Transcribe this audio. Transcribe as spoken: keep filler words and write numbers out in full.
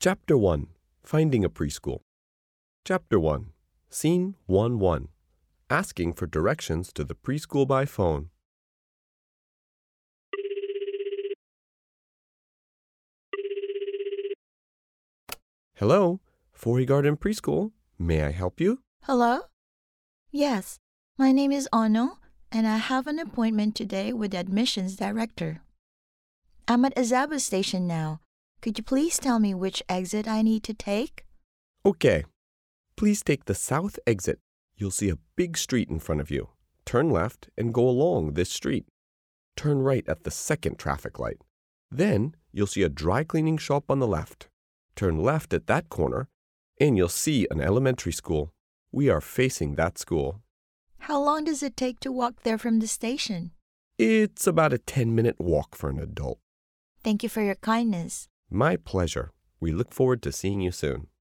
Chapter one. Finding a Preschool. Chapter one. Scene one one. Asking for directions to the preschool by phone. Hello, Forey Garden Preschool. May I help you? Hello? Yes, my name is Ono, and I have an appointment today with the admissions director. I'm at Azaba Station now. Could you please tell me which exit I need to take? Okay. Please take the south exit. You'll see a big street in front of you. Turn left and go along this street. Turn right at the second traffic light. Then you'll see a dry cleaning shop on the left. Turn left at that corner, and you'll see an elementary school. We are facing that school. How long does it take to walk there from the station? It's about a ten-minute walk for an adult. Thank you for your kindness. My pleasure. We look forward to seeing you soon.